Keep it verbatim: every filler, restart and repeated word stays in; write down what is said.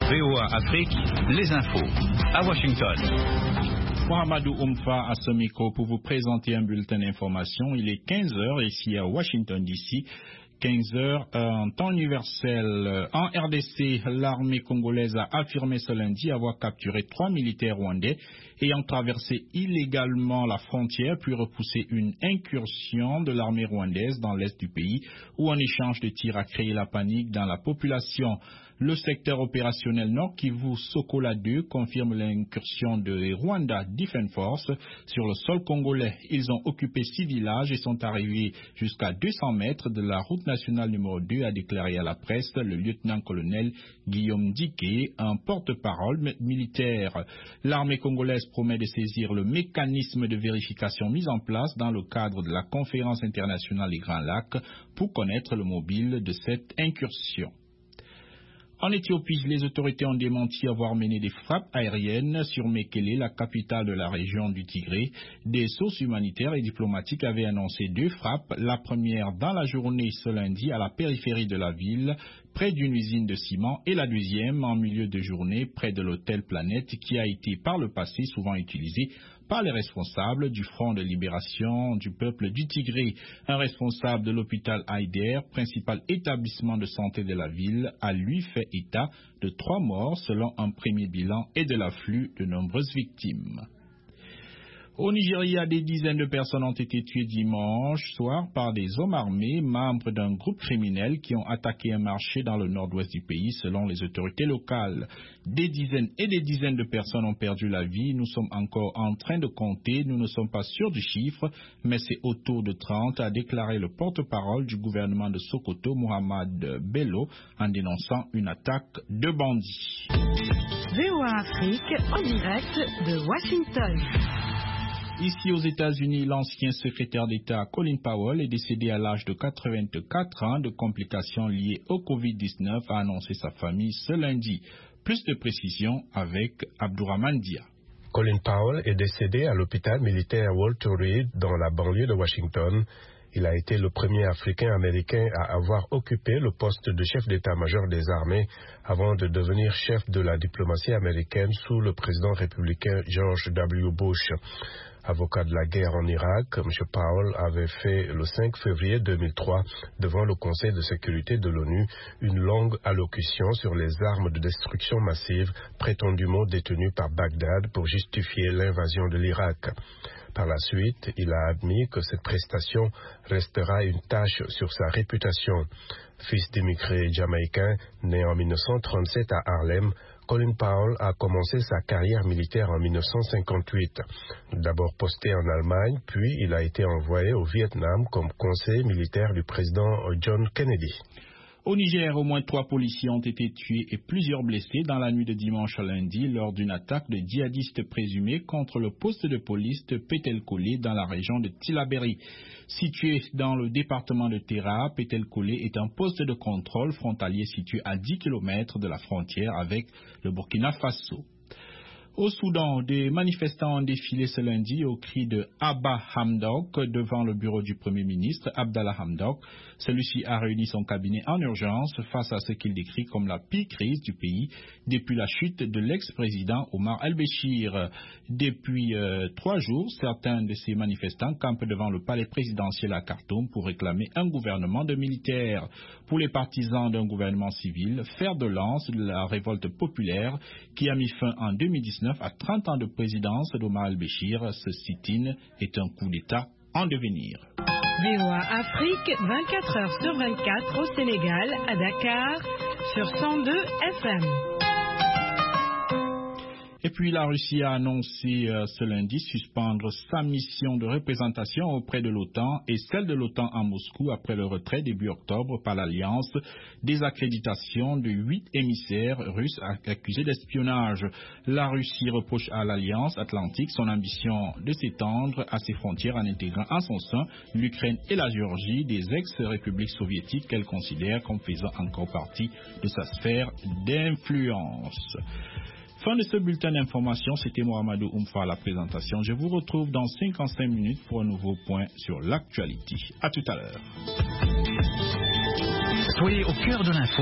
V O A Afrique, les infos. À Washington. Mohamedou Oumfa à ce micro pour vous présenter un bulletin d'information. Il est quinze heures ici à Washington D C. quinze heures en temps universel. En R D C, l'armée congolaise a affirmé ce lundi avoir capturé trois militaires rwandais ayant traversé illégalement la frontière puis repoussé une incursion de l'armée rwandaise dans l'est du pays où un échange de tirs a créé la panique dans la population. Le secteur opérationnel Nord Kivu Sokola deux confirme l'incursion de Rwanda Defense Force sur le sol congolais. Ils ont occupé six villages et sont arrivés jusqu'à deux cents mètres de la route nationale numéro deux, a déclaré à la presse le lieutenant-colonel Guillaume Diké, un porte-parole militaire. L'armée congolaise promet de saisir le mécanisme de vérification mis en place dans le cadre de la conférence internationale des Grands Lacs pour connaître le mobile de cette incursion. En Éthiopie, les autorités ont démenti avoir mené des frappes aériennes sur Mekele, la capitale de la région du Tigré. Des sources humanitaires et diplomatiques avaient annoncé deux frappes, la première dans la journée ce lundi à la périphérie de la ville, près d'une usine de ciment, et la deuxième en milieu de journée près de l'hôtel Planète qui a été par le passé souvent utilisé par les responsables du Front de libération du peuple du Tigré. Un responsable de l'hôpital Haïder, principal établissement de santé de la ville, a lui fait état de trois morts selon un premier bilan et de l'afflux de nombreuses victimes. Au Nigeria, des dizaines de personnes ont été tuées dimanche soir par des hommes armés, membres d'un groupe criminel qui ont attaqué un marché dans le nord-ouest du pays, selon les autorités locales. Des dizaines et des dizaines de personnes ont perdu la vie. Nous sommes encore en train de compter. Nous ne sommes pas sûrs du chiffre, mais c'est autour de trente, a déclaré le porte-parole du gouvernement de Sokoto, Mohamed Bello, en dénonçant une attaque de bandits. V O A Afrique, en direct de Washington. Ici aux États-Unis, l'ancien secrétaire d'État Colin Powell est décédé à l'âge de quatre-vingt-quatre ans de complications liées au covid dix-neuf, a annoncé sa famille ce lundi. Plus de précisions avec Abdourahmane Dia. Colin Powell est décédé à l'hôpital militaire Walter Reed dans la banlieue de Washington. Il a été le premier Africain-Américain à avoir occupé le poste de chef d'état-major des armées avant de devenir chef de la diplomatie américaine sous le président républicain George W. Bush. Avocat de la guerre en Irak, M. Powell avait fait le cinq février deux mille trois devant le Conseil de sécurité de l'ONU une longue allocution sur les armes de destruction massive prétendument détenues par Bagdad pour justifier l'invasion de l'Irak. Par la suite, il a admis que cette prestation restera une tache sur sa réputation. Fils d'immigrés jamaïcains, né en mille neuf cent trente-sept à Harlem, Colin Powell a commencé sa carrière militaire en mille neuf cent cinquante-huit. D'abord posté en Allemagne, puis il a été envoyé au Vietnam comme conseiller militaire du président John Kennedy. Au Niger, au moins trois policiers ont été tués et plusieurs blessés dans la nuit de dimanche à lundi lors d'une attaque de djihadistes présumés contre le poste de police de Petelkolé dans la région de Tillabéri. Situé dans le département de Terra, Petelkolé est un poste de contrôle frontalier situé à dix kilomètres de la frontière avec le Burkina Faso. Au Soudan, des manifestants ont défilé ce lundi au cri de Abba Hamdok devant le bureau du Premier ministre Abdallah Hamdok. Celui-ci a réuni son cabinet en urgence face à ce qu'il décrit comme la pire crise du pays depuis la chute de l'ex-président Omar el-Béchir. Depuis euh, trois jours, certains de ces manifestants campent devant le palais présidentiel à Khartoum pour réclamer un gouvernement de militaires. Pour les partisans d'un gouvernement civil, fer de lance de la révolte populaire qui a mis fin en deux mille dix-neuf à trente ans de présidence d'Omar el-Béchir, ce sit-in est un coup d'État en devenir. V O A Afrique, vingt-quatre heures sur vingt-quatre au Sénégal, à Dakar, sur cent deux F M. Et puis la Russie a annoncé euh, ce lundi suspendre sa mission de représentation auprès de l'OTAN et celle de l'OTAN à Moscou après le retrait début octobre par l'Alliance des accréditations de huit émissaires russes accusés d'espionnage. La Russie reproche à l'Alliance Atlantique son ambition de s'étendre à ses frontières en intégrant en son sein l'Ukraine et la Géorgie, des ex-républiques soviétiques qu'elle considère comme faisant encore partie de sa sphère d'influence. Fin de ce bulletin d'information, c'était Mohamedou Oumfa à la présentation. Je vous retrouve dans cinquante-cinq minutes pour un nouveau point sur l'actualité. À tout à l'heure. Soyez au cœur de l'info.